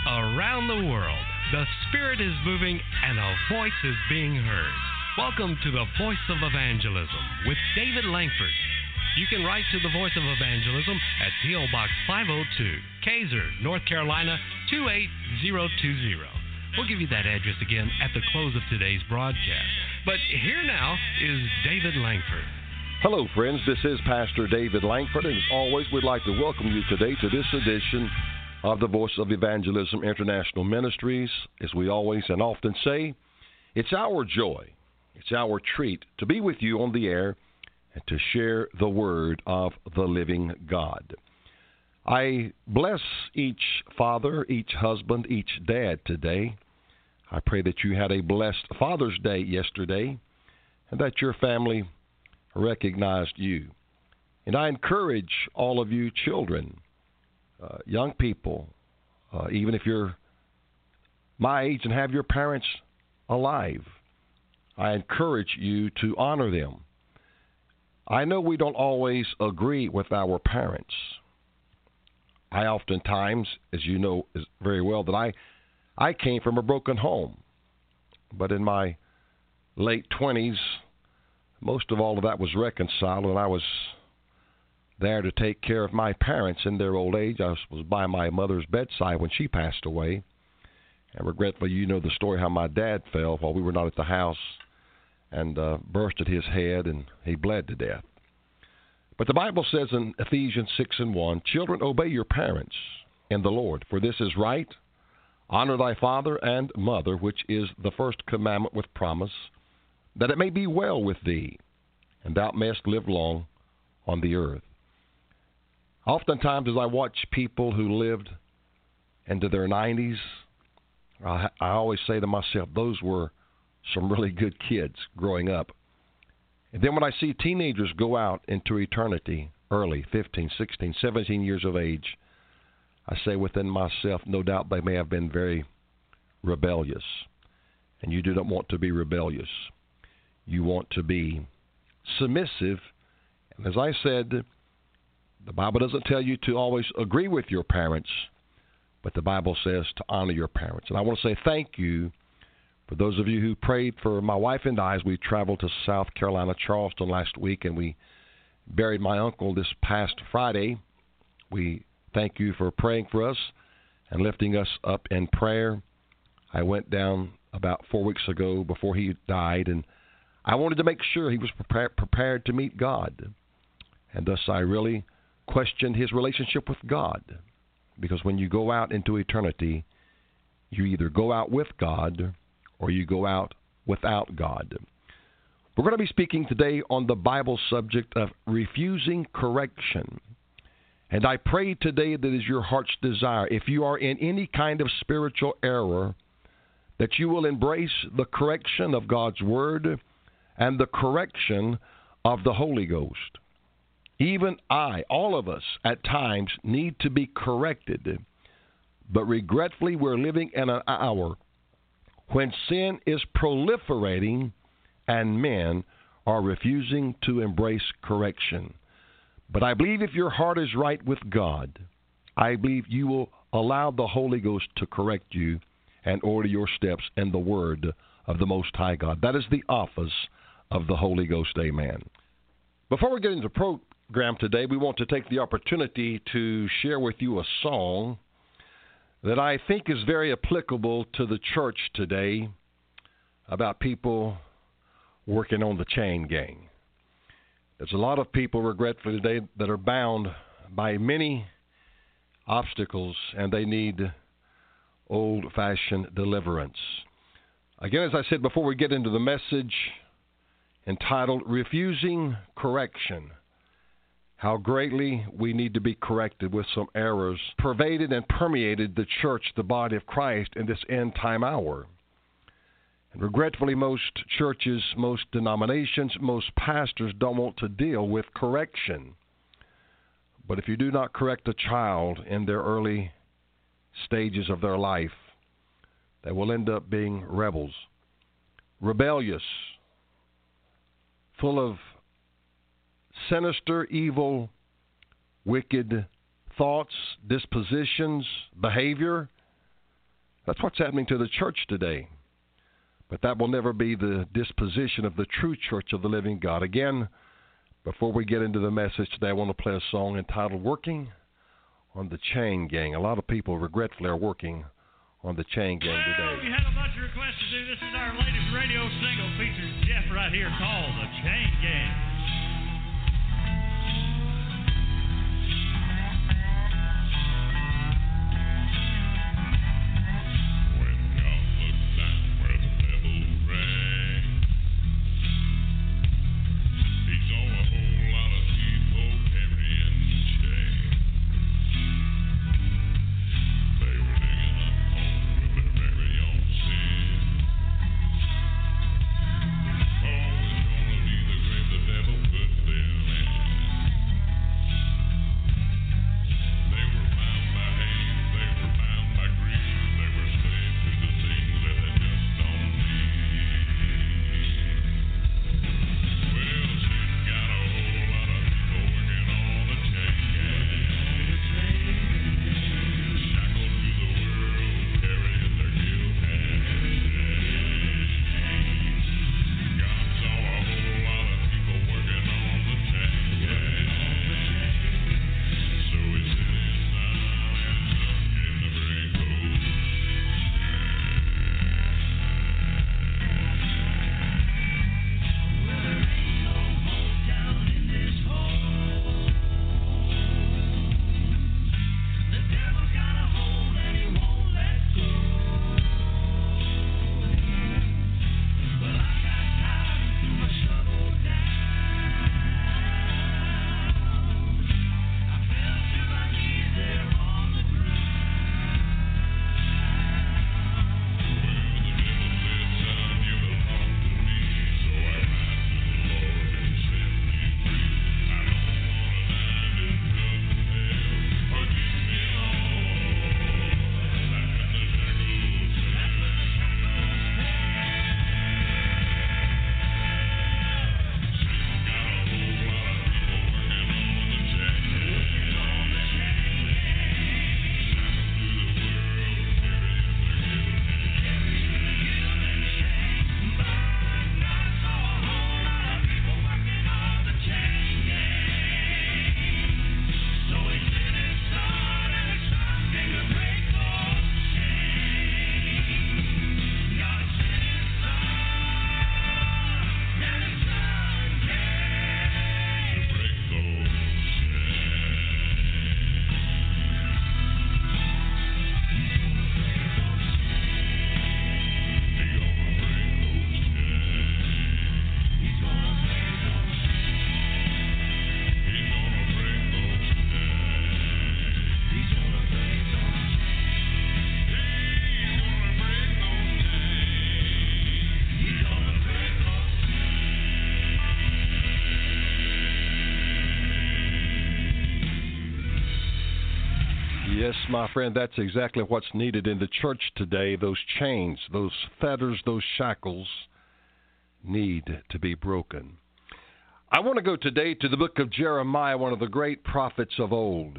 around the world. The Spirit is moving and a voice is being heard. Welcome to the Voice of Evangelism with David Langford. You can write to the Voice of Evangelism at P.O. Box 502, Kaiser, North Carolina 28020. We'll give you that address again at the close of today's broadcast. But here now is David Langford. Hello, friends. This is Pastor David Langford, and as always, we'd like to welcome you today to this edition of the Voice of Evangelism International Ministries. As we always and often say, it's our joy, it's our treat to be with you on the air and to share the word of the living God. I bless each father, each husband, each dad today. I pray that you had a blessed Father's Day yesterday and that your family recognized you. And I encourage all of you children, young people, even if you're my age and have your parents alive, I encourage you to honor them. I know we don't always agree with our parents. I oftentimes, as you know very well, that I came from a broken home. But in my late 20s, most of all of that was reconciled, and I was there to take care of my parents in their old age. I was by my mother's bedside when she passed away. And regretfully, you know the story how my dad fell while we were not at the house and bursted his head, and he bled to death. But the Bible says in Ephesians 6:1, "Children, obey your parents in the Lord, for this is right. Honor thy father and mother, which is the first commandment with promise, that it may be well with thee, and thou mayest live long on the earth." Oftentimes, as I watch people who lived into their 90s, I always say to myself, those were some really good kids growing up. And then when I see teenagers go out into eternity early, 15, 16, 17 years of age, I say within myself, no doubt they may have been very rebellious. And you do not want to be rebellious. You want to be submissive. And as I said, the Bible doesn't tell you to always agree with your parents, but the Bible says to honor your parents. And I want to say thank you for those of you who prayed for my wife and I as we traveled to South Carolina, Charleston last week, and we buried my uncle this past Friday. We thank you for praying for us and lifting us up in prayer. I went down about 4 weeks ago before he died, and I wanted to make sure he was prepared to meet God. And thus I really questioned his relationship with God. Because when you go out into eternity, you either go out with God or you go out without God. We're going to be speaking today on the Bible subject of refusing correction. And I pray today that is your heart's desire. If you are in any kind of spiritual error, that you will embrace the correction of God's Word and the correction of the Holy Ghost. Even all of us at times need to be corrected. But regretfully, we're living in an hour when sin is proliferating and men are refusing to embrace correction. But I believe if your heart is right with God, I believe you will allow the Holy Ghost to correct you and order your steps in the Word of the Most High God. That is the office of the Holy Ghost. Amen. Before we get into the program today, we want to take the opportunity to share with you a song that I think is very applicable to the church today about people working on the chain gang. There's a lot of people, regretfully, today that are bound by many obstacles, and they need old-fashioned deliverance. Again, as I said before, we get into the message entitled, Refusing Correction. How greatly we need to be corrected with some errors pervaded and permeated the church, the body of Christ, in this end-time hour. And regretfully, most churches, most denominations, most pastors don't want to deal with correction. But if you do not correct a child in their early stages of their life, they will end up being rebels, rebellious, full of sinister, evil, wicked thoughts, dispositions, behavior. That's what's happening to the church today. But that will never be the disposition of the true church of the living God. Again, before we get into the message today, I want to play a song entitled Working on the Chain Gang. A lot of people regretfully are working on the Chain Gang today. We had a bunch of requests to do. This is our latest radio single. Features Jeff right here called The Chain Gang. Yes, my friend, that's exactly what's needed in the church today. Those chains, those fetters, those shackles need to be broken. I want to go today to the book of Jeremiah, one of the great prophets of old,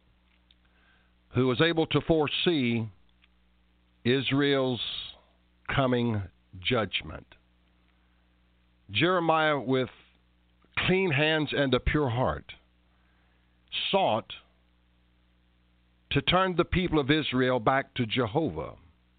who was able to foresee Israel's coming judgment. Jeremiah, with clean hands and a pure heart, sought to turn the people of Israel back to Jehovah.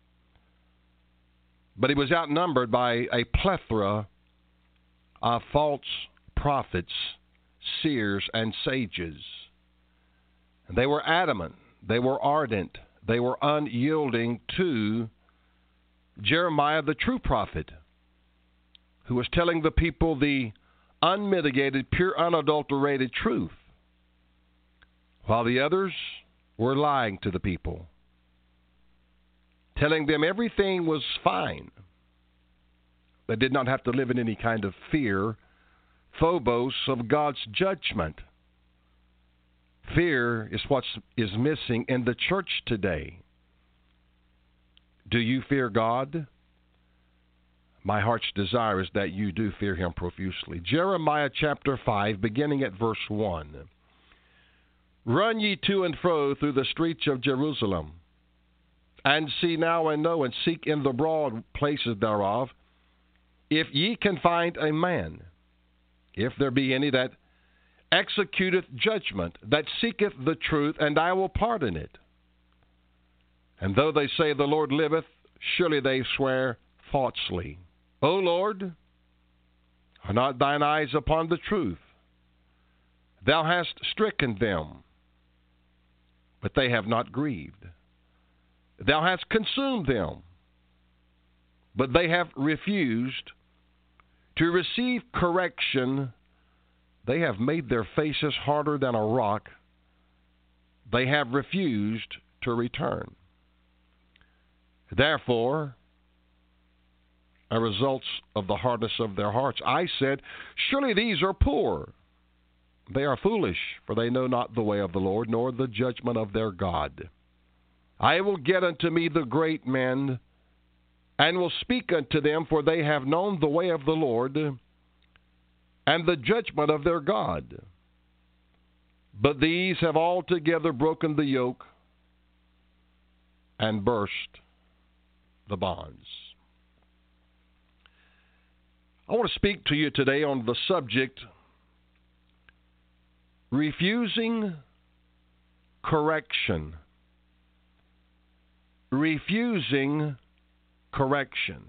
But he was outnumbered by a plethora of false prophets, seers, and sages. And they were adamant, they were ardent, they were unyielding to Jeremiah, the true prophet, who was telling the people the unmitigated, pure, unadulterated truth, while the others were lying to the people, telling them everything was fine. They did not have to live in any kind of fear, phobos of God's judgment. Fear is what is missing in the church today. Do you fear God? My heart's desire is that you do fear Him profusely. Jeremiah chapter 5, beginning at verse 1. Run ye to and fro through the streets of Jerusalem, and see now and know, and seek in the broad places thereof, if ye can find a man, if there be any that executeth judgment, that seeketh the truth, and I will pardon it. And though they say the Lord liveth, surely they swear falsely. O Lord, are not thine eyes upon the truth? Thou hast stricken them, but they have not grieved. Thou hast consumed them, but they have refused to receive correction. They have made their faces harder than a rock. They have refused to return. Therefore, as results of the hardness of their hearts, I said, surely these are poor. They are foolish, for they know not the way of the Lord, nor the judgment of their God. I will get unto me the great men, and will speak unto them, for they have known the way of the Lord, and the judgment of their God. But these have altogether broken the yoke, and burst the bonds. I want to speak to you today on the subject, refusing correction. Refusing correction.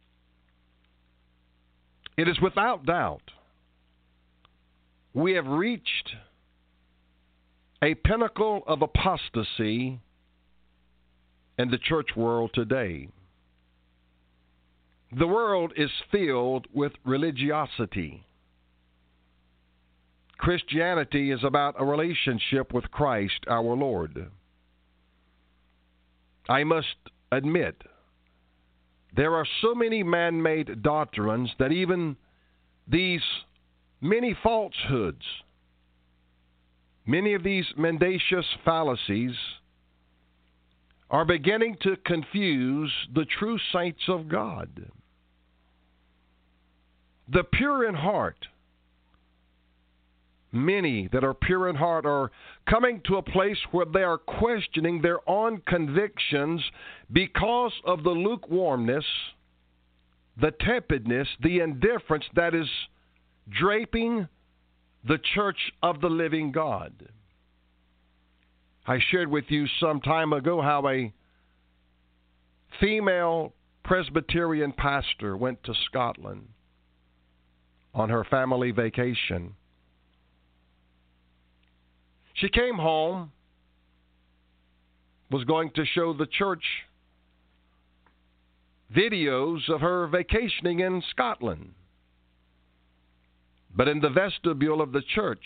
It is without doubt we have reached a pinnacle of apostasy in the church world today. The world is filled with religiosity. Christianity is about a relationship with Christ our Lord. I must admit, there are so many man-made doctrines that even these many falsehoods, many of these mendacious fallacies are beginning to confuse the true saints of God. The pure in heart, many that are pure in heart are coming to a place where they are questioning their own convictions because of the lukewarmness, the tepidness, the indifference that is draping the church of the living God. I shared with you some time ago how a female Presbyterian pastor went to Scotland on her family vacation. She came home, was going to show the church videos of her vacationing in Scotland. But in the vestibule of the church,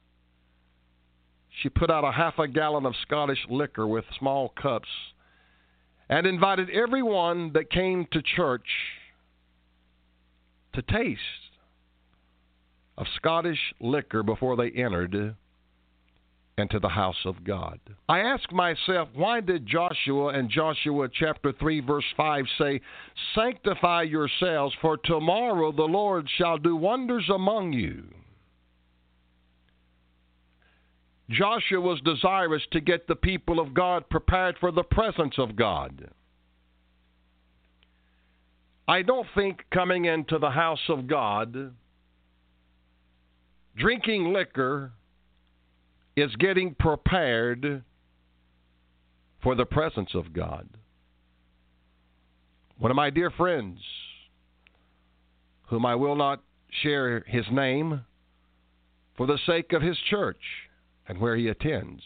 she put out a half a gallon of Scottish liquor with small cups and invited everyone that came to church to taste of Scottish liquor before they entered into the house of God. I ask myself, why did Joshua in Joshua chapter 3 verse 5 say, sanctify yourselves, for tomorrow the Lord shall do wonders among you? Joshua was desirous to get the people of God prepared for the presence of God. I don't think coming into the house of God, drinking liquor, is getting prepared for the presence of God. One of my dear friends, whom I will not share his name for the sake of his church and where he attends,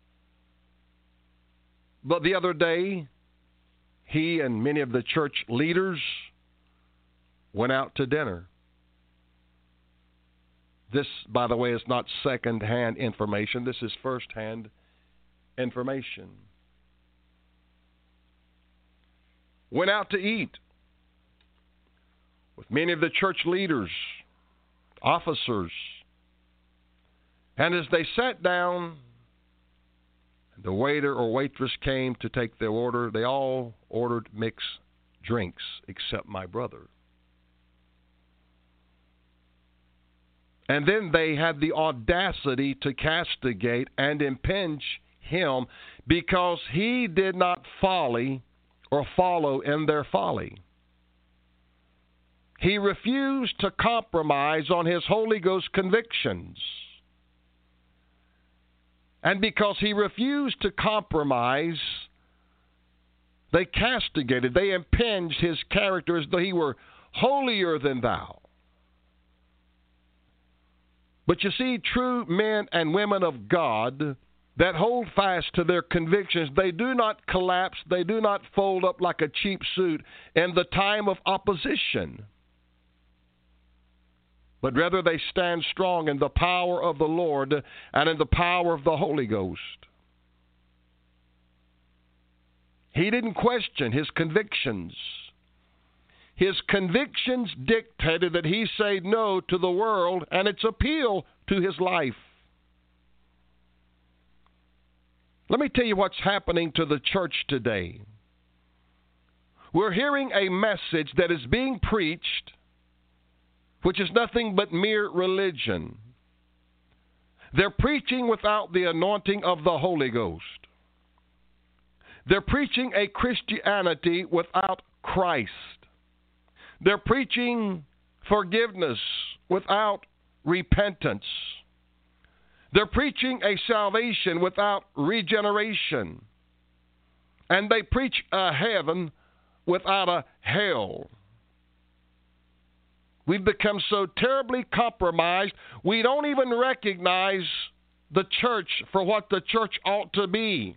but the other day, he and many of the church leaders went out to dinner. This, by the way, is not second-hand information. This is first-hand information. Went out to eat with many of the church leaders, officers. And as they sat down, the waiter or waitress came to take their order. They all ordered mixed drinks except my brother. And then they had the audacity to castigate and impinge him because he did not follow in their folly. He refused to compromise on his Holy Ghost convictions. And because he refused to compromise, they castigated, they impinged his character as though he were holier than thou. But you see, true men and women of God that hold fast to their convictions, they do not collapse, they do not fold up like a cheap suit in the time of opposition. But rather they stand strong in the power of the Lord and in the power of the Holy Ghost. He didn't question his convictions. His convictions dictated that he say no to the world and its appeal to his life. Let me tell you what's happening to the church today. We're hearing a message that is being preached, which is nothing but mere religion. They're preaching without the anointing of the Holy Ghost. They're preaching a Christianity without Christ. They're preaching forgiveness without repentance. They're preaching a salvation without regeneration. And they preach a heaven without a hell. We've become so terribly compromised, we don't even recognize the church for what the church ought to be.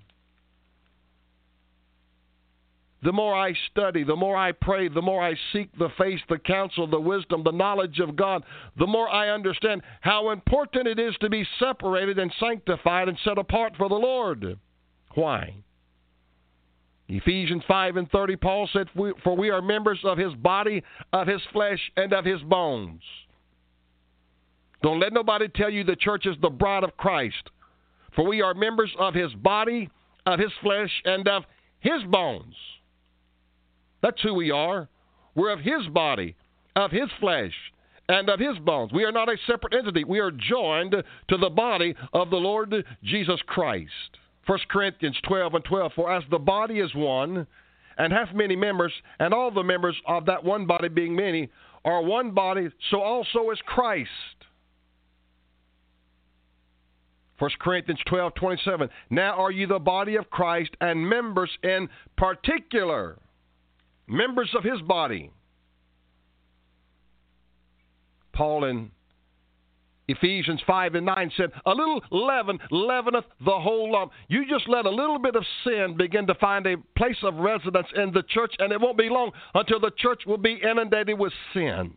The more I study, the more I pray, the more I seek the face, the counsel, the wisdom, the knowledge of God, the more I understand how important it is to be separated and sanctified and set apart for the Lord. Why? Ephesians 5:30, Paul said, "For we are members of his body, of his flesh, and of his bones." Don't let nobody tell you the church is the bride of Christ. For we are members of his body, of his flesh, and of his bones. That's who we are. We're of his body, of his flesh, and of his bones. We are not a separate entity. We are joined to the body of the Lord Jesus Christ. 1 Corinthians 12:12, "For as the body is one, and hath many members, and all the members of that one body being many, are one body, so also is Christ." 1 Corinthians 12:27, "Now are you the body of Christ, and members in particular." Members of his body. Paul in Ephesians 5:9 said, "A little leaven leaveneth the whole lump." You just let a little bit of sin begin to find a place of residence in the church, and it won't be long until the church will be inundated with sin.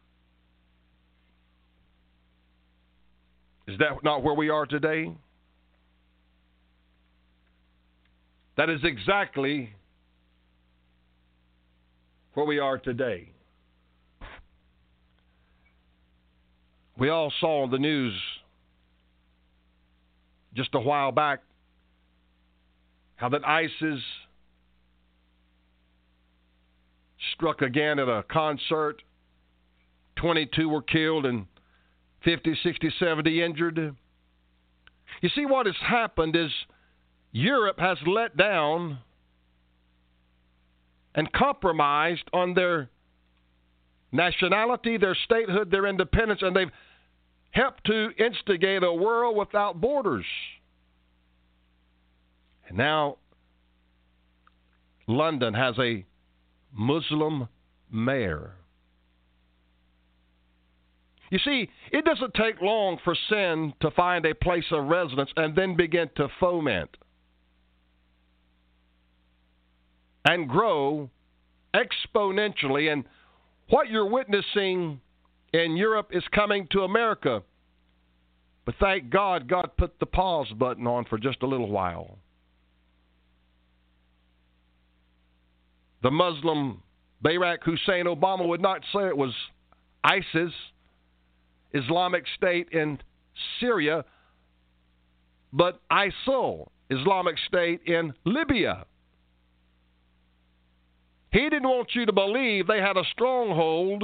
Is that not where we are today? That is exactly where we are today. We all saw on the news just a while back how that ISIS struck again at a concert. 22 were killed and 50, 60, 70 injured. You see, what has happened is Europe has let down and compromised on their nationality, their statehood, their independence, and they've helped to instigate a world without borders. And now London has a Muslim mayor. You see, it doesn't take long for sin to find a place of residence and then begin to foment and grow exponentially. And what you're witnessing in Europe is coming to America. But thank God, God put the pause button on for just a little while. The Muslim Barack Hussein Obama would not say it was ISIS, Islamic State in Syria, but ISIL, Islamic State in Libya. He didn't want you to believe they had a stronghold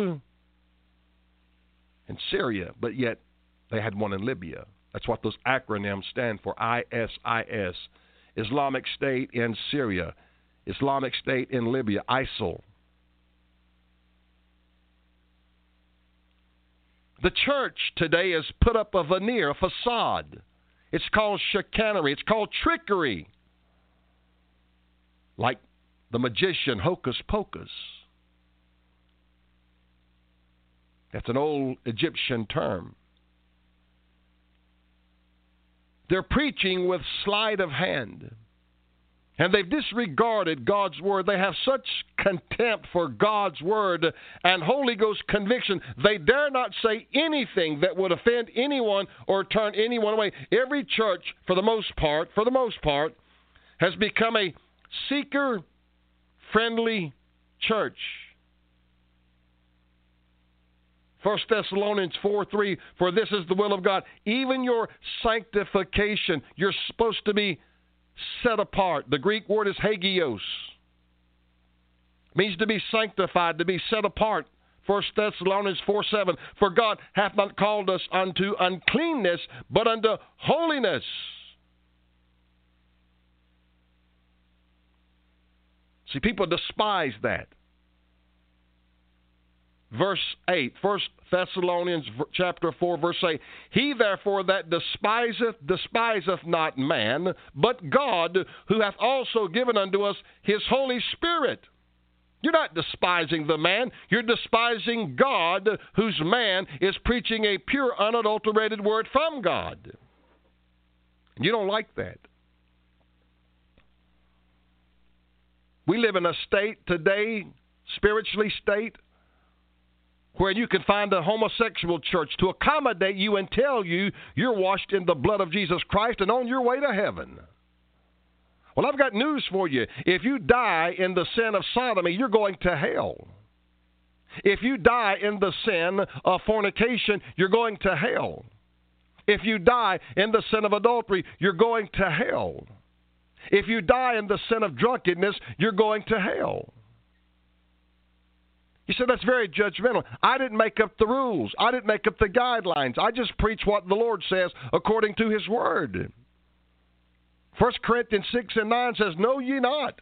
in Syria, but yet they had one in Libya. That's what those acronyms stand for, ISIS. Islamic State in Syria, Islamic State in Libya, ISIL. The church today has put up a veneer, a facade. It's called chicanery. It's called trickery. Like the magician Hocus Pocus. That's an old Egyptian term. They're preaching with sleight of hand. And they've disregarded God's Word. They have such contempt for God's Word and Holy Ghost conviction, they dare not say anything that would offend anyone or turn anyone away. Every church, for the most part, has become a seeker-friendly church. 1 Thessalonians 4:3, for this is the will of God, even your sanctification. You're supposed to be set apart. The Greek word is hagios. It means to be sanctified, to be set apart. 1 Thessalonians 4:7, for God hath not called us unto uncleanness, but unto holiness. See, people despise that. Verse 8, 1 Thessalonians chapter 4, verse 8. He therefore that despiseth not man, but God, who hath also given unto us his Holy Spirit. You're not despising the man. You're despising God, whose man is preaching a pure, unadulterated word from God. You don't like that. We live in a state today, spiritually state, where you can find a homosexual church to accommodate you and tell you you're washed in the blood of Jesus Christ and on your way to heaven. Well, I've got news for you. If you die in the sin of sodomy, you're going to hell. If you die in the sin of fornication, you're going to hell. If you die in the sin of adultery, you're going to hell. If you die in the sin of drunkenness, you're going to hell. You said that's very judgmental. I didn't make up the rules. I didn't make up the guidelines. I just preach what the Lord says according to His Word. 1 Corinthians 6:9 says, know ye not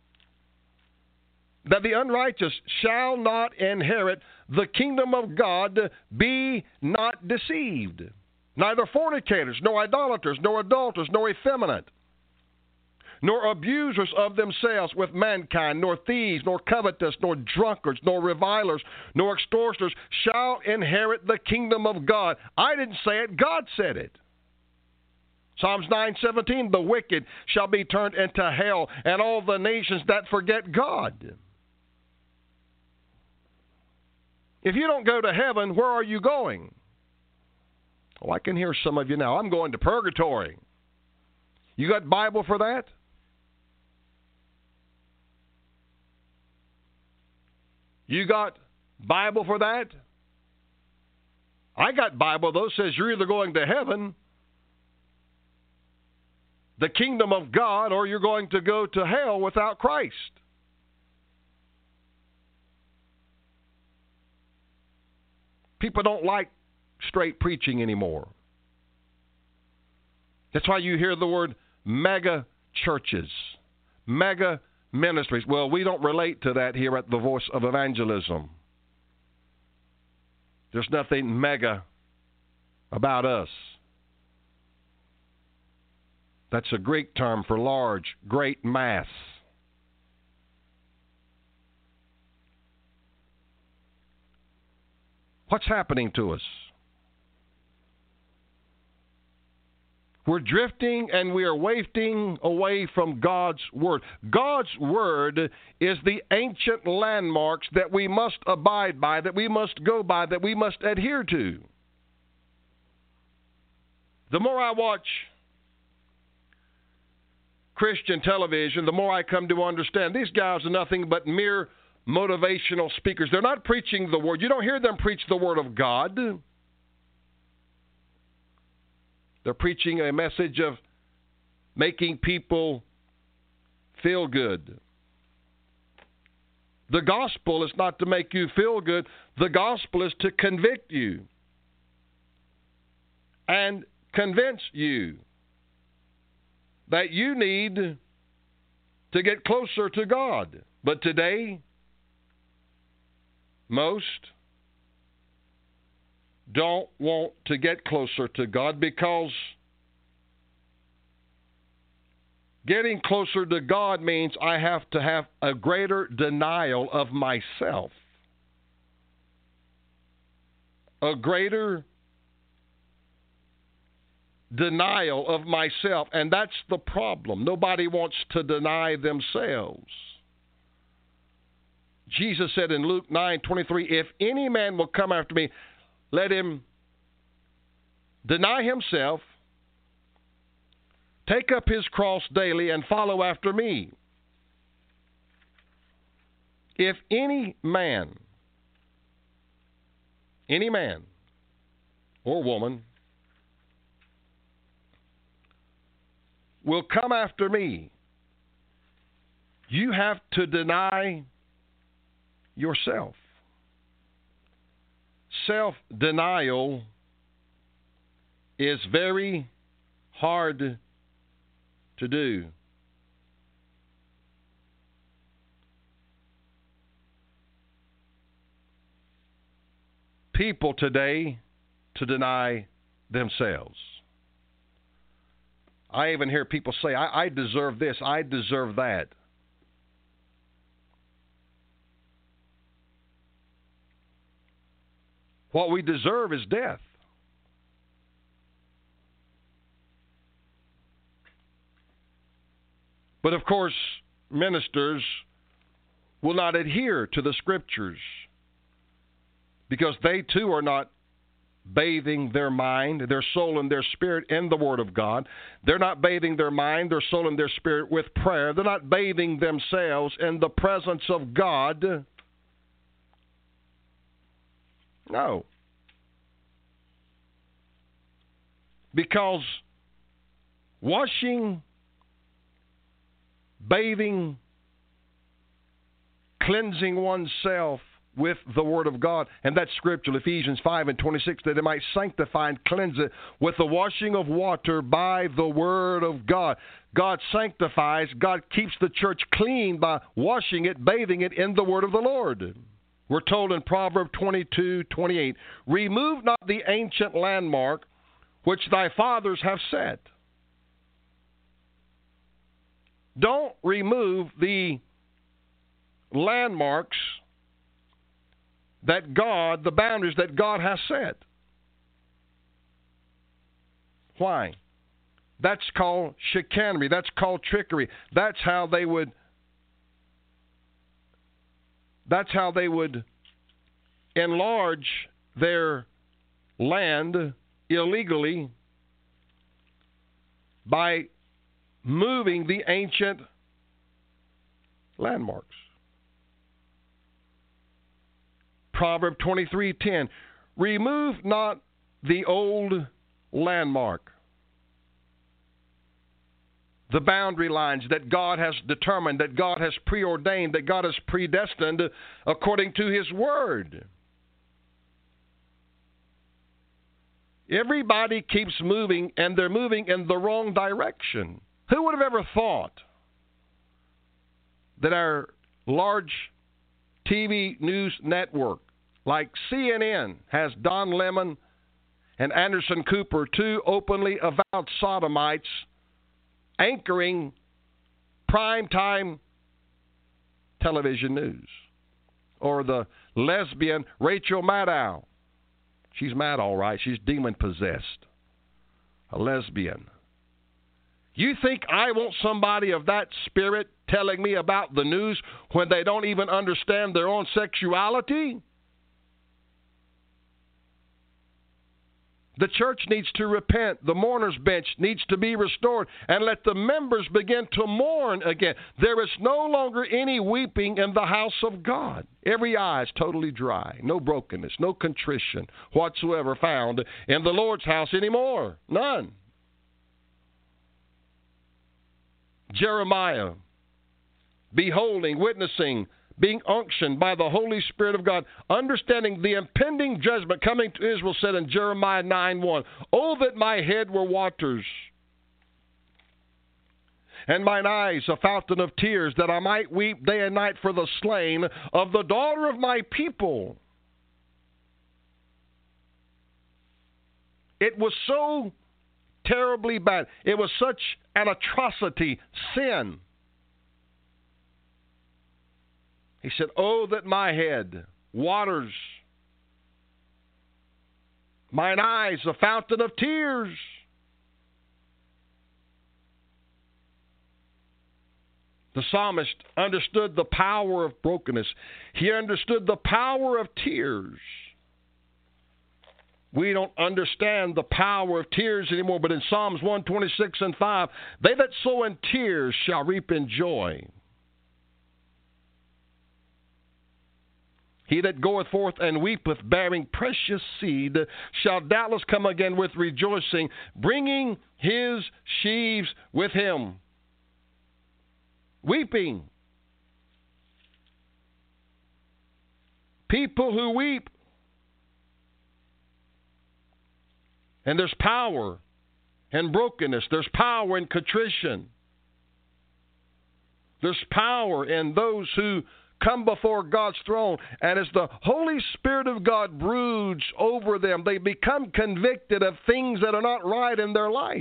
that the unrighteous shall not inherit the kingdom of God? Be not deceived. Neither fornicators, nor idolaters, nor adulterers, nor effeminate, nor abusers of themselves with mankind, nor thieves, nor covetous, nor drunkards, nor revilers, nor extortioners shall inherit the kingdom of God. I didn't say it, God said it. Psalms 9:17, the wicked shall be turned into hell, and all the nations that forget God. If you don't go to heaven, where are you going? Oh, I can hear some of you now. I'm going to purgatory. You got Bible for that? You got Bible for that? I got Bible, though, says you're either going to heaven, the kingdom of God, or you're going to go to hell without Christ. People don't like straight preaching anymore. That's why you hear the word mega churches, mega ministries. Well, we don't relate to that here at the Voice of Evangelism. There's nothing mega about us. That's a Greek term for large, great mass. What's happening to us? We're drifting and we are wafting away from God's Word. God's Word is the ancient landmarks that we must abide by, that we must go by, that we must adhere to. The more I watch Christian television, the more I come to understand these guys are nothing but mere motivational speakers. They're not preaching the Word. You don't hear them preach the Word of God. They're preaching a message of making people feel good. The gospel is not to make you feel good. The gospel is to convict you and convince you. that you need to get closer to God. But today, most don't want to get closer to God because getting closer to God means I have to have a greater denial of myself. A greater denial of myself. And that's the problem. Nobody wants to deny themselves. Jesus said in Luke 9:23, if any man will come after me, let him deny himself, take up his cross daily, and follow after me. If any man or woman will come after me, you have to deny yourself. Self-denial is very hard to do. People today to deny themselves. I even hear people say, I deserve this, I deserve that. What we deserve is death. But of course, ministers will not adhere to the Scriptures because they too are not bathing their mind, their soul, and their spirit in the Word of God. They're not bathing their mind, their soul, and their spirit with prayer. They're not bathing themselves in the presence of God. No. Because washing, bathing, cleansing oneself with the Word of God, and that's scriptural, Ephesians 5:26, that it might sanctify and cleanse it with the washing of water by the Word of God. God sanctifies, God keeps the church clean by washing it, bathing it in the Word of the Lord. We're told in Proverbs 22:28, remove not the ancient landmark which thy fathers have set. Don't remove the landmarks that God, the boundaries that God has set. Why? That's called chicanery. That's called trickery. That's how they would enlarge their land illegally by moving the ancient landmarks. Proverbs 23:10, remove not the old landmark, the boundary lines that God has determined, that God has preordained, that God has predestined according to His Word. Everybody keeps moving, and they're moving in the wrong direction. Who would have ever thought that our large TV news network like CNN has Don Lemon and Anderson Cooper, two openly avowed sodomites, anchoring primetime television news? Or the lesbian Rachel Maddow. She's mad, all right. She's demon-possessed. A lesbian. You think I want somebody of that spirit telling me about the news when they don't even understand their own sexuality? The church needs to repent. The mourner's bench needs to be restored, and let the members begin to mourn again. There is no longer any weeping in the house of God. Every eye is totally dry. No brokenness, no contrition whatsoever found in the Lord's house anymore. None. Jeremiah, beholding, witnessing, being unctioned by the Holy Spirit of God, understanding the impending judgment coming to Israel, said in Jeremiah 9:1, oh, that my head were waters, and mine eyes a fountain of tears, that I might weep day and night for the slain of the daughter of my people. It was so terribly bad. It was such an atrocity, sin. He said, oh, that my head waters, mine eyes a fountain of tears. The psalmist understood the power of brokenness. He understood the power of tears. We don't understand the power of tears anymore, but in Psalms 126 and 5, they that sow in tears shall reap in joy. He that goeth forth and weepeth, bearing precious seed, shall doubtless come again with rejoicing, bringing his sheaves with him. Weeping. People who weep. And there's power in brokenness. There's power in contrition. There's power in those who come before God's throne. And as the Holy Spirit of God broods over them, they become convicted of things that are not right in their life.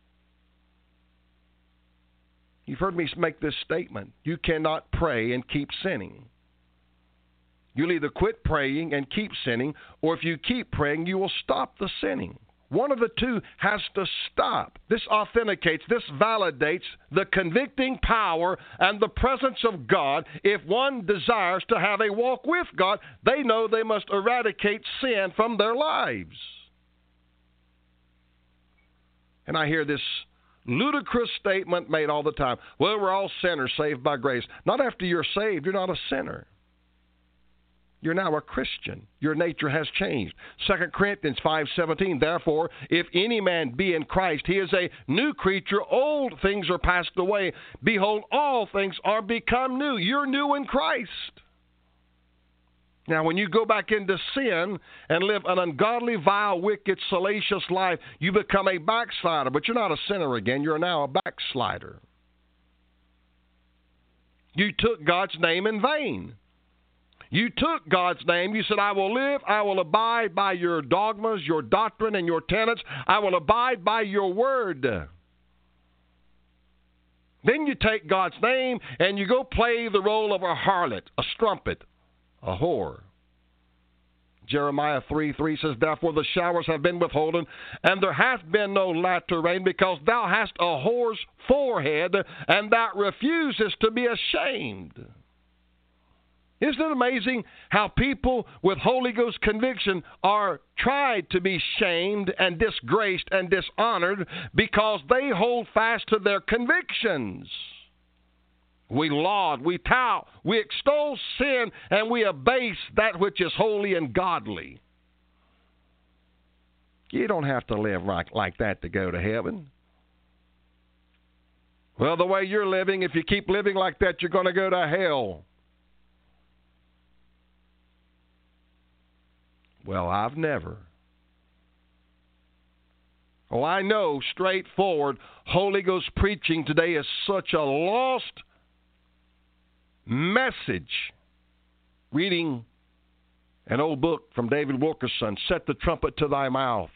You've heard me make this statement. You cannot pray and keep sinning. You'll either quit praying and keep sinning, or if you keep praying, you will stop the sinning. One of the two has to stop. This authenticates, this validates the convicting power and the presence of God. If one desires to have a walk with God, they know they must eradicate sin from their lives. And I hear this ludicrous statement made all the time. Well, we're all sinners saved by grace. Not after you're saved. You're not a sinner. You're now a Christian. Your nature has changed. 2 Corinthians 5:17, therefore, if any man be in Christ, he is a new creature. Old things are passed away. Behold, all things are become new. You're new in Christ. Now, when you go back into sin and live an ungodly, vile, wicked, salacious life, you become a backslider. But you're not a sinner again. You're now a backslider. You took God's name in vain. You took God's name. You said, I will live, I will abide by your dogmas, your doctrine, and your tenets. I will abide by your word. Then you take God's name and you go play the role of a harlot, a strumpet, a whore. Jeremiah 3:3 says, therefore the showers have been withholden, and there hath been no latter rain, because thou hast a whore's forehead, and thou refusest to be ashamed. Isn't it amazing how people with Holy Ghost conviction are tried to be shamed and disgraced and dishonored because they hold fast to their convictions? We laud, we tout, we extol sin, and we abase that which is holy and godly. You don't have to live like that to go to heaven. Well, the way you're living, if you keep living like that, you're going to go to hell. Well, I've never. Oh, I know straightforward Holy Ghost preaching today is such a lost message. Reading an old book from David Wilkerson, Set the Trumpet to Thy Mouth.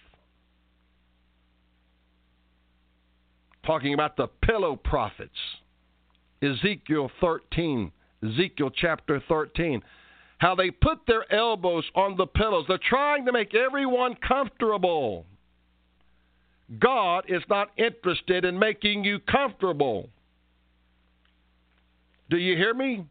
Talking about the pillow prophets. Ezekiel chapter 13. How they put their elbows on the pillows. They're trying to make everyone comfortable. God is not interested in making you comfortable. Do you hear me?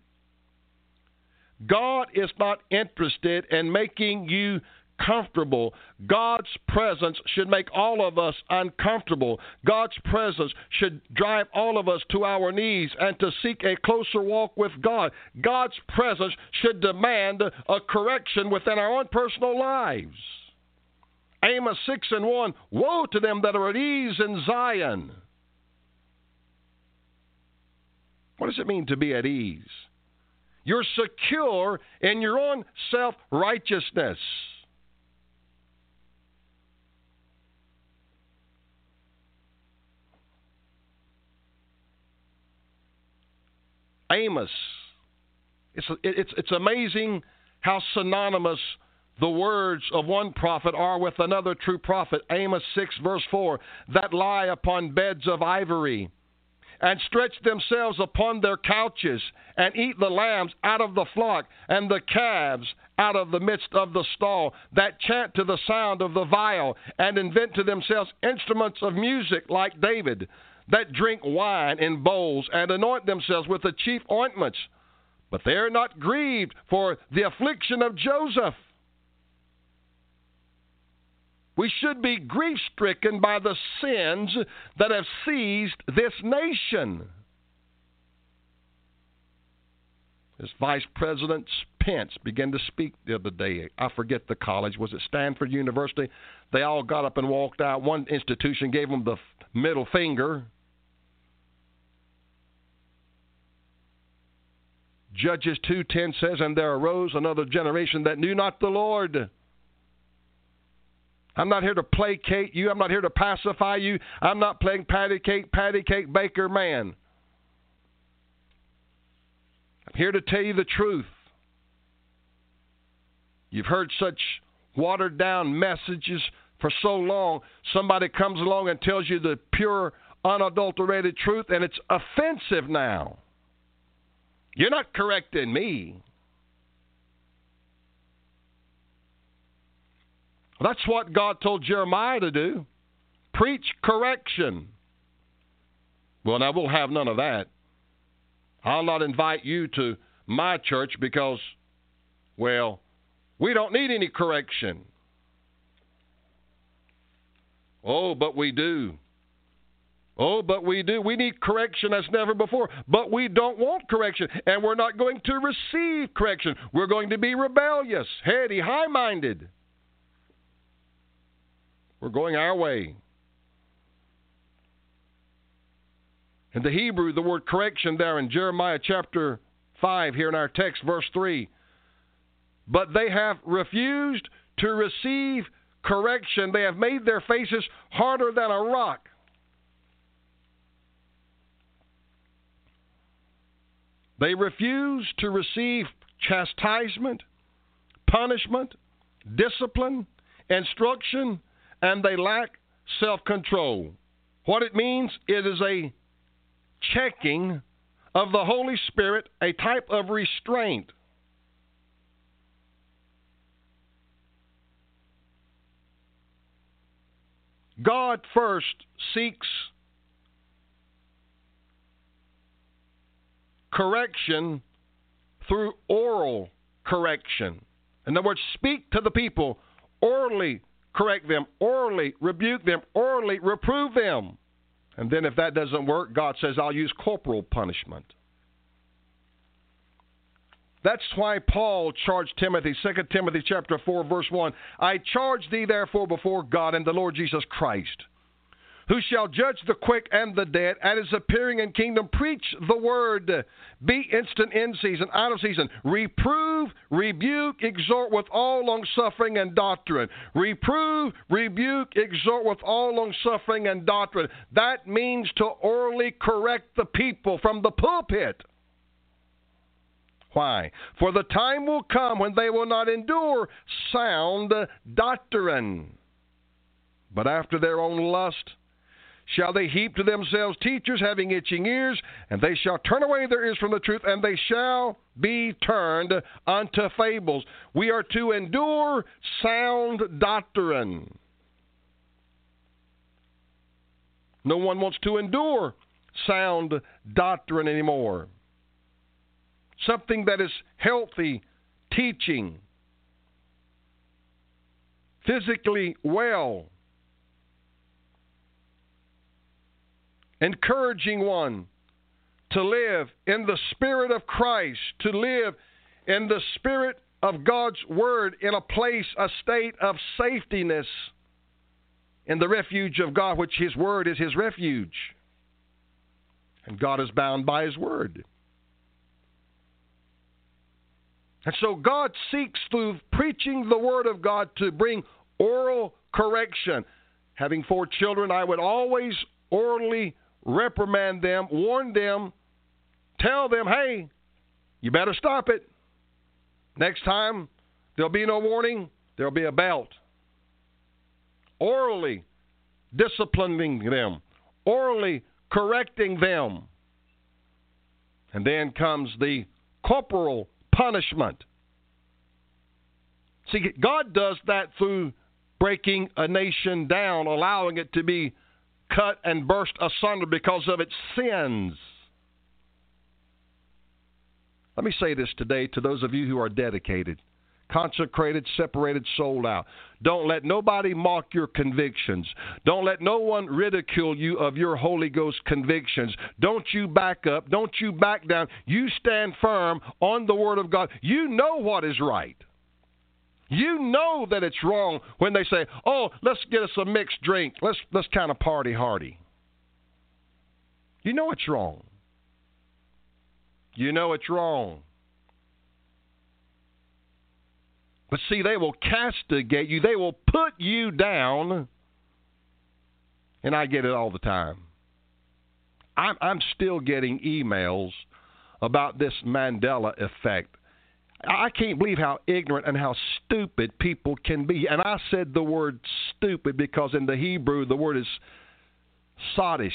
God is not interested in making you comfortable. God's presence should make all of us uncomfortable. God's presence should drive all of us to our knees and to seek a closer walk with God. God's presence should demand a correction within our own personal lives. Amos 6:1, woe to them that are at ease in Zion. What does it mean to be at ease? You're secure in your own self-righteousness. Amos. It's amazing how synonymous the words of one prophet are with another true prophet. Amos 6, verse 4, that lie upon beds of ivory, and stretch themselves upon their couches, and eat the lambs out of the flock, and the calves out of the midst of the stall, that chant to the sound of the viol, and invent to themselves instruments of music like David, that drink wine in bowls, and anoint themselves with the chief ointments. But they are not grieved for the affliction of Joseph. We should be grief-stricken by the sins that have seized this nation. As Vice President Pence began to speak the other day, I forget the college, was it Stanford University? They all got up and walked out. One institution gave them the middle finger. Judges 2:10 says, and there arose another generation that knew not the Lord. I'm not here to placate you. I'm not here to pacify you. I'm not playing patty cake, baker man. I'm here to tell you the truth. You've heard such watered down messages for so long. Somebody comes along and tells you the pure, unadulterated truth, and it's offensive now. You're not correcting me. That's what God told Jeremiah to do. Preach correction. Well, now we'll have none of that. I'll not invite you to my church because, well, we don't need any correction. Oh, but we do. Oh, but we do. We need correction as never before. But we don't want correction, and we're not going to receive correction. We're going to be rebellious, heady, high-minded. We're going our way. In the Hebrew, the word correction there in Jeremiah chapter 5 here in our text, verse 3. But they have refused to receive correction. They have made their faces harder than a rock. They refuse to receive chastisement, punishment, discipline, instruction, and they lack self-control. What it means, it is a checking of the Holy Spirit, a type of restraint. God first seeks correction through oral correction. In other words, speak to the people, orally correct them, orally rebuke them, orally reprove them. And then if that doesn't work, God says, I'll use corporal punishment. That's why Paul charged Timothy, 2 Timothy chapter 4, verse 1, I charge thee therefore before God and the Lord Jesus Christ, who shall judge the quick and the dead at his appearing in kingdom. Preach the word. Be instant in season, out of season. Reprove, rebuke, exhort with all longsuffering and doctrine. Reprove, rebuke, exhort with all longsuffering and doctrine. That means to orally correct the people from the pulpit. Why? For the time will come when they will not endure sound doctrine, but after their own lust shall they heap to themselves teachers having itching ears, and they shall turn away their ears from the truth, and they shall be turned unto fables. We are to endure sound doctrine. No one wants to endure sound doctrine anymore. Something that is healthy teaching, physically well, encouraging one to live in the Spirit of Christ, to live in the Spirit of God's Word, in a place, a state of safetiness in the refuge of God, which His Word is His refuge. And God is bound by His Word. And so God seeks through preaching the Word of God to bring oral correction. Having 4 children, I would always orally reprimand them, warn them tell them, hey, you better stop it. Next time, there'll be no warning. There'll be a belt. Orally disciplining them. Orally correcting them. And then comes the corporal punishment. See, God does that through breaking a nation down, allowing it to be cut and burst asunder because of its sins. Let me say this today to those of you who are dedicated, consecrated, separated, sold out. Don't let nobody mock your convictions. Don't let no one ridicule you of your Holy Ghost convictions. Don't you back up. Don't you back down. You stand firm on the Word of God. You know what is right. You know that it's wrong when they say, oh, let's get us a mixed drink. Let's kind of party hardy. You know it's wrong. You know it's wrong. But see, they will castigate you. They will put you down. And I get it all the time. I'm still getting emails about this Mandela effect. I can't believe how ignorant and how stupid people can be. And I said the word stupid because in the Hebrew the word is sadish.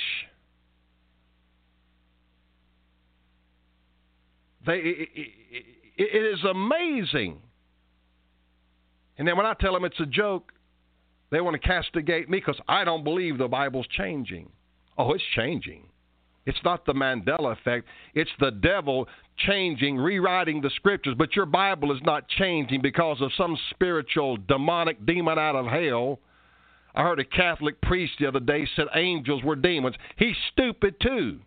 It is amazing. And then when I tell them it's a joke, they want to castigate me because I don't believe the Bible's changing. Oh, it's changing. It's not the Mandela effect. It's the devil changing, rewriting the Scriptures. But your Bible is not changing because of some spiritual demonic demon out of hell. I heard a Catholic priest the other day said angels were demons. He's stupid too.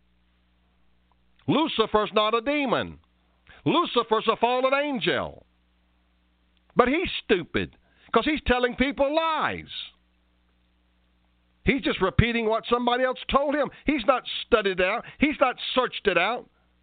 Lucifer's not a demon. Lucifer's a fallen angel. But he's stupid because he's telling people lies. He's just repeating what somebody else told him. He's not studied it out. He's not searched it out.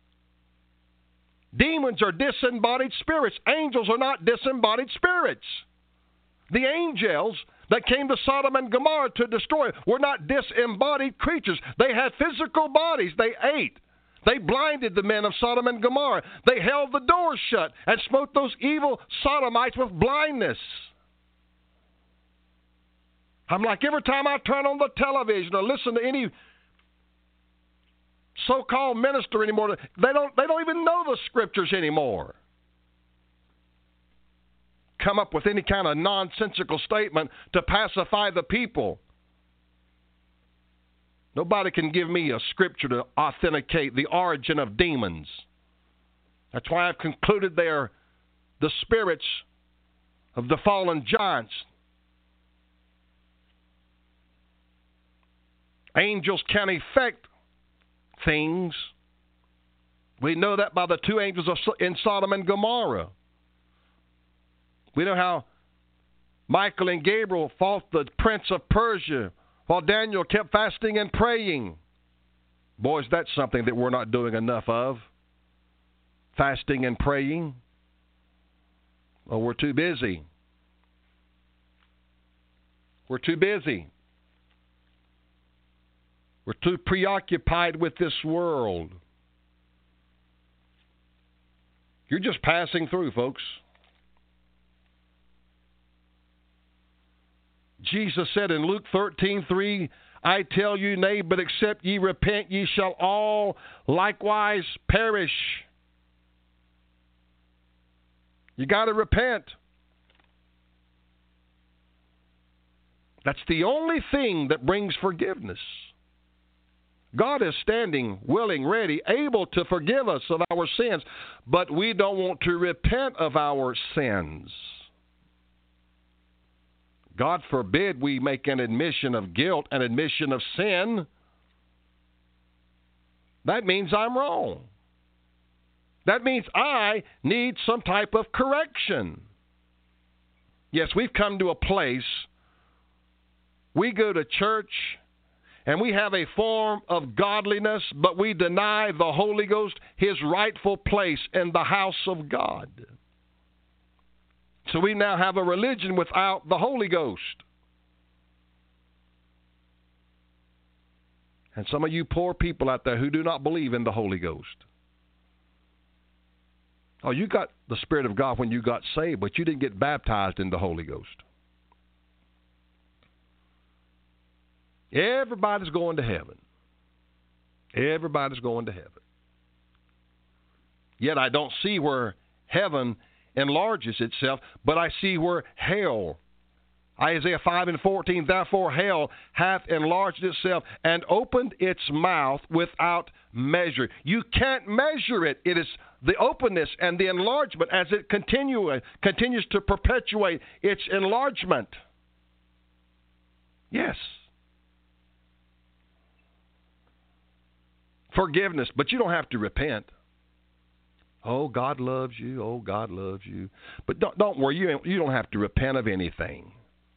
Demons are disembodied spirits. Angels are not disembodied spirits. The angels that came to Sodom and Gomorrah to destroy were not disembodied creatures. They had physical bodies. They ate. They blinded the men of Sodom and Gomorrah. They held the doors shut and smote those evil Sodomites with blindness. I'm like, every time I turn on the television or listen to any so-called minister anymore, they don't even know the Scriptures anymore. Come up with any kind of nonsensical statement to pacify the people. Nobody can give me a scripture to authenticate the origin of demons. That's why I've concluded they are the spirits of the fallen giants. Angels can affect things. We know that by the two angels in Sodom and Gomorrah. We know how Michael and Gabriel fought the prince of Persia while Daniel kept fasting and praying. Boys, that's something that we're not doing enough of. Fasting and praying. Oh, we're too busy. We're too busy. We're too preoccupied with this world. You're just passing through, folks. Jesus said in Luke 13:3, I tell you, nay, but except ye repent, ye shall all likewise perish. You got to repent. That's the only thing that brings forgiveness. God is standing, willing, ready, able to forgive us of our sins, but we don't want to repent of our sins. God forbid we make an admission of guilt, an admission of sin. That means I'm wrong. That means I need some type of correction. Yes, we've come to a place, we go to church, and we have a form of godliness, but we deny the Holy Ghost his rightful place in the house of God. So we now have a religion without the Holy Ghost. And some of you poor people out there who do not believe in the Holy Ghost. Oh, you got the Spirit of God when you got saved, but you didn't get baptized in the Holy Ghost. Everybody's going to heaven. Everybody's going to heaven. Yet I don't see where heaven enlarges itself, but I see where hell, Isaiah 5:14, therefore hell hath enlarged itself and opened its mouth without measure. You can't measure it. It is the openness and the enlargement as it continues to perpetuate its enlargement. Yes. Forgiveness, but you don't have to repent. Oh, God loves you. Oh, God loves you. But don't worry, you don't have to repent of anything.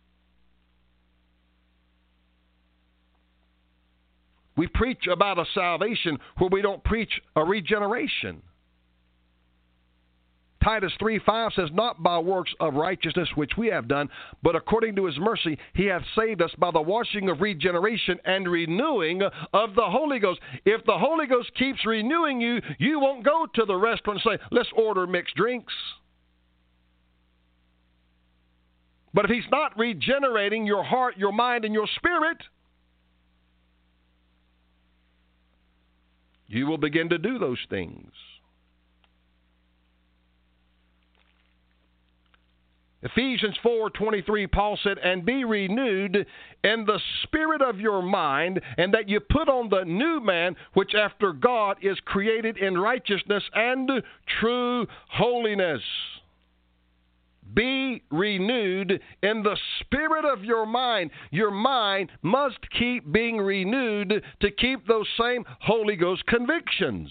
We preach about a salvation where we don't preach a regeneration. Titus 3:5 says, not by works of righteousness which we have done, but according to his mercy he hath saved us by the washing of regeneration and renewing of the Holy Ghost. If the Holy Ghost keeps renewing you, you won't go to the restaurant and say, let's order mixed drinks. But if he's not regenerating your heart, your mind, and your spirit, you will begin to do those things. Ephesians 4:23, Paul said, and be renewed in the spirit of your mind, and that you put on the new man, which after God is created in righteousness and true holiness. Be renewed in the spirit of your mind. Your mind must keep being renewed to keep those same Holy Ghost convictions.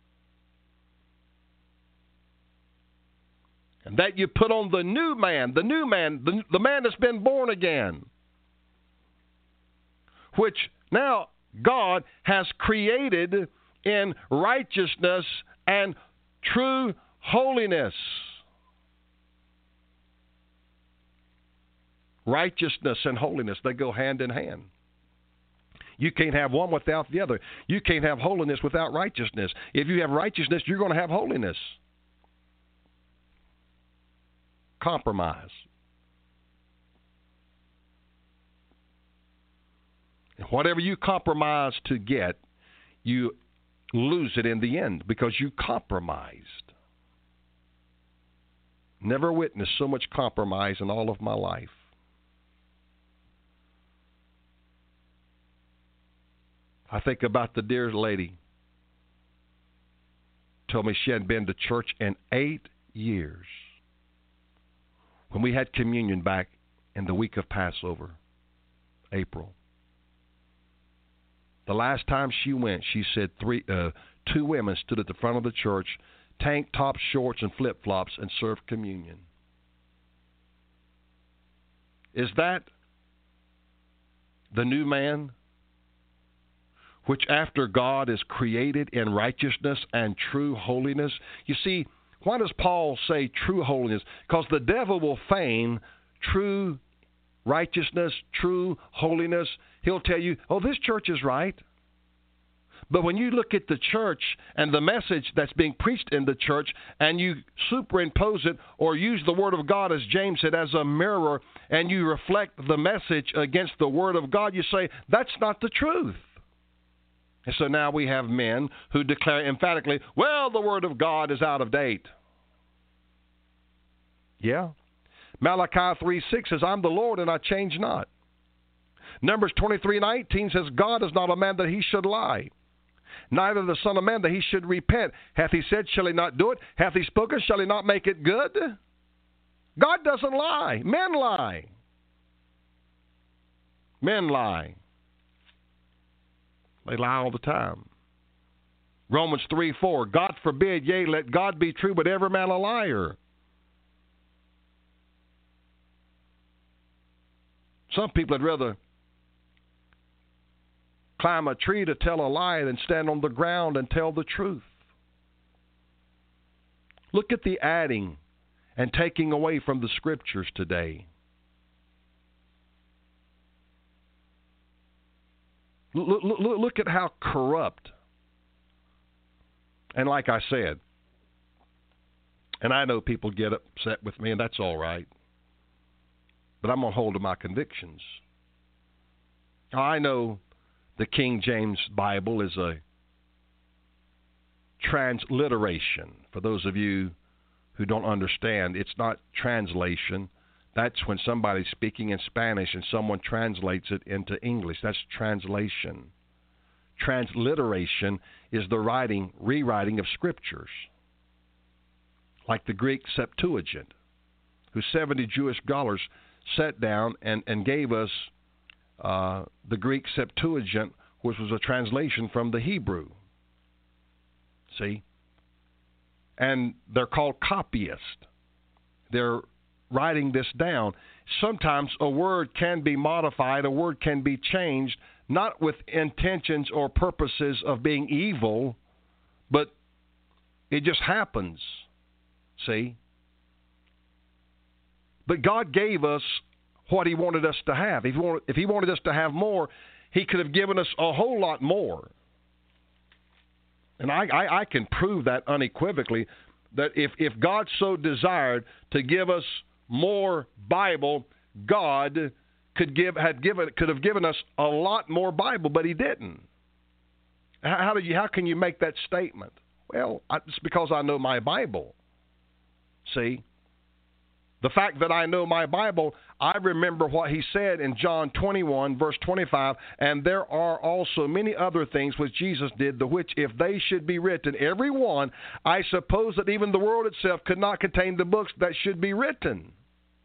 And that you put on the new man, the man that's been born again, which now God has created in righteousness and true holiness. Righteousness and holiness, they go hand in hand. You can't have one without the other. You can't have holiness without righteousness. If you have righteousness, you're going to have holiness. Compromise. And whatever you compromise to get, you lose it in the end because you compromised. Never witnessed so much compromise in all of my life. I think about the dear lady told me she hadn't been to church in 8 years. When we had communion back in the week of Passover, April, the last time she went, she said two women stood at the front of the church, tank tops, shorts, and flip-flops, and served communion. Is that the new man, which after God is created in righteousness and true holiness? You see, why does Paul say true holiness? Because the devil will feign true righteousness, true holiness. He'll tell you, oh, this church is right. But when you look at the church and the message that's being preached in the church and you superimpose it or use the Word of God, as James said, as a mirror, and you reflect the message against the Word of God, you say, that's not the truth. And so now we have men who declare emphatically, well, the Word of God is out of date. Yeah. Malachi 3:6 says, I'm the Lord and I change not. Numbers 23:19 says, God is not a man that he should lie, neither the Son of Man that he should repent. Hath he said, shall he not do it? Hath he spoken, shall he not make it good? God doesn't lie. Men lie. Men lie. They lie all the time. Romans 3:4, God forbid, yea, let God be true, but every man a liar. Some people would rather climb a tree to tell a lie than stand on the ground and tell the truth. Look at the adding and taking away from the Scriptures today. Look at how corrupt. And like I said, and I know people get upset with me, and that's all right, but I'm going to hold to my convictions. I know the King James Bible is a transliteration. For those of you who don't understand, it's not translation. That's when somebody's speaking in Spanish and someone translates it into English. That's translation. Transliteration is the rewriting of scriptures, like the Greek Septuagint, whose 70 Jewish scholars sat down and gave us the Greek Septuagint, which was a translation from the Hebrew. See? And they're called copyists. They're writing this down. Sometimes a word can be modified, a word can be changed, not with intentions or purposes of being evil, but it just happens. See? But God gave us what He wanted us to have. If He wanted us to have more, He could have given us a whole lot more. And I can prove that unequivocally, that if God so desired to give us more Bible, God could have given us a lot more Bible, but He didn't. How can you make that statement? Well, it's because I know my Bible. See? The fact that I know my Bible, I remember what He said in John 21, verse 25, and there are also many other things which Jesus did, the which, if they should be written, every one, I suppose that even the world itself could not contain the books that should be written.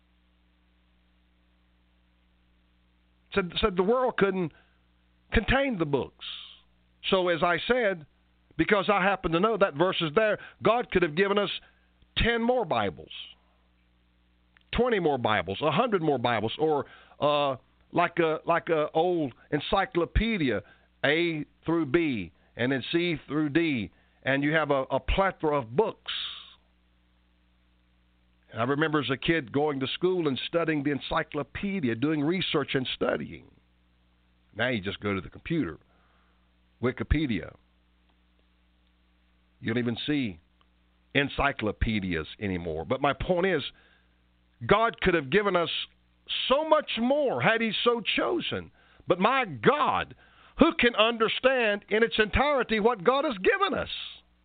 Said the world couldn't contain the books. So as I said, because I happen to know that verse is there, God could have given us 10 more Bibles, 20 more Bibles, 100 more Bibles, or like a old encyclopedia, A through B, and then C through D, and you have a plethora of books. And I remember as a kid going to school and studying the encyclopedia, doing research and studying. Now you just go to the computer, Wikipedia. You don't even see encyclopedias anymore. But my point is, God could have given us so much more had He so chosen. But my God, who can understand in its entirety what God has given us?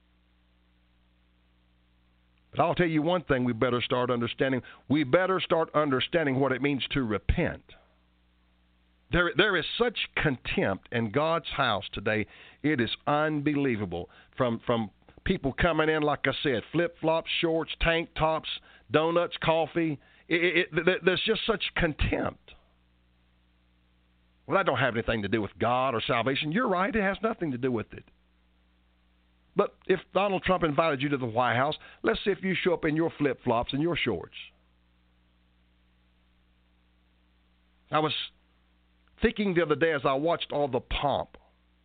But I'll tell you one thing we better start understanding. We better start understanding what it means to repent. There is such contempt in God's house today. It is unbelievable. From people coming in, like I said, flip-flops, shorts, tank tops, donuts, coffee. There's just such contempt. Well, that don't have anything to do with God or salvation. You're right. It has nothing to do with it. But if Donald Trump invited you to the White House, let's see if you show up in your flip-flops and your shorts. I was thinking the other day as I watched all the pomp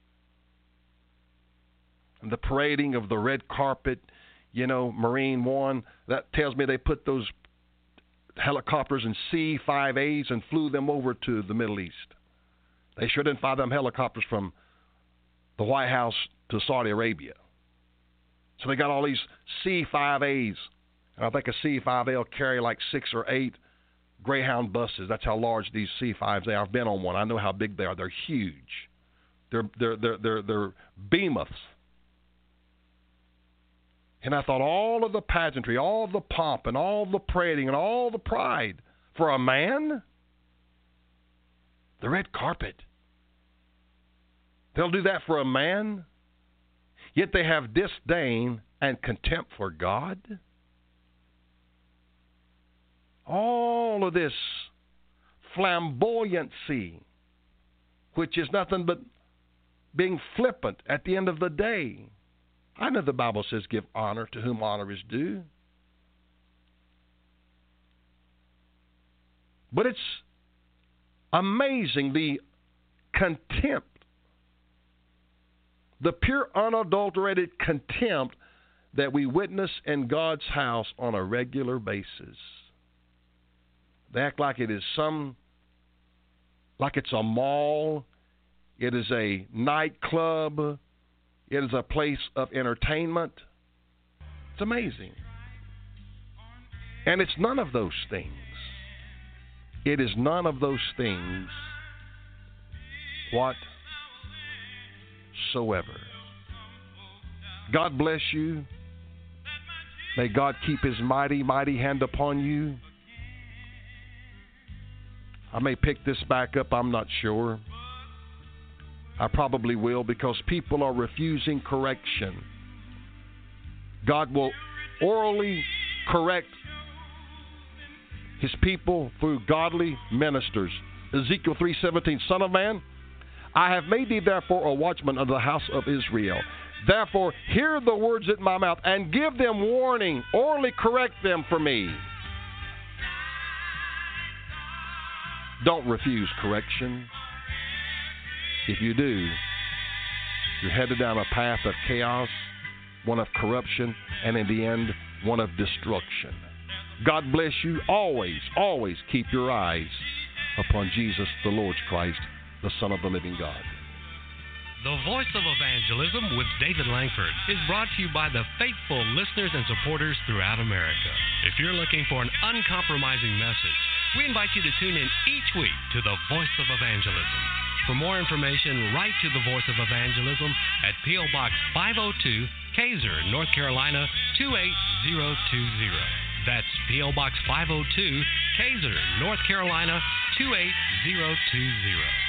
and the parading of the red carpet, Marine One, that tells me they put those helicopters in C-5As and flew them over to the Middle East. They sure didn't fly them helicopters from the White House to Saudi Arabia. So they got all these C-5As. And I think a C-5A will carry like 6 or 8 Greyhound buses. That's how large these C-5s are. I've been on one. I know how big they are. They're huge. They're behemoths. And I thought all of the pageantry, all of the pomp, and all the parading, and all the pride for a man? The red carpet. They'll do that for a man? Yet they have disdain and contempt for God? All of this flamboyancy, which is nothing but being flippant at the end of the day. I know the Bible says give honor to whom honor is due. But it's amazing the contempt, the pure unadulterated contempt that we witness in God's house on a regular basis. They act like it is like it's a mall It is a nightclub. It is a place of entertainment. It's amazing. And it's none of those things. It is none of those things whatsoever. God bless you. May God keep His mighty, mighty hand upon you. I may pick this back up, I'm not sure. I probably will, because people are refusing correction. God will orally correct His people through godly ministers. Ezekiel 3:17, Son of man, I have made thee therefore a watchman of the house of Israel. Therefore, hear the words at my mouth, and give them warning, orally correct them for me. Don't refuse correction. If you do, you're headed down a path of chaos, one of corruption, and in the end, one of destruction. God bless you. Always, always keep your eyes upon Jesus, the Lord Christ, the Son of the living God. The Voice of Evangelism with David Langford is brought to you by the faithful listeners and supporters throughout America. If you're looking for an uncompromising message, we invite you to tune in each week to the Voice of Evangelism. For more information, write to the Voice of Evangelism at P.O. Box 502, Kaiser, North Carolina 28020. That's P.O. Box 502, Kaiser, North Carolina 28020.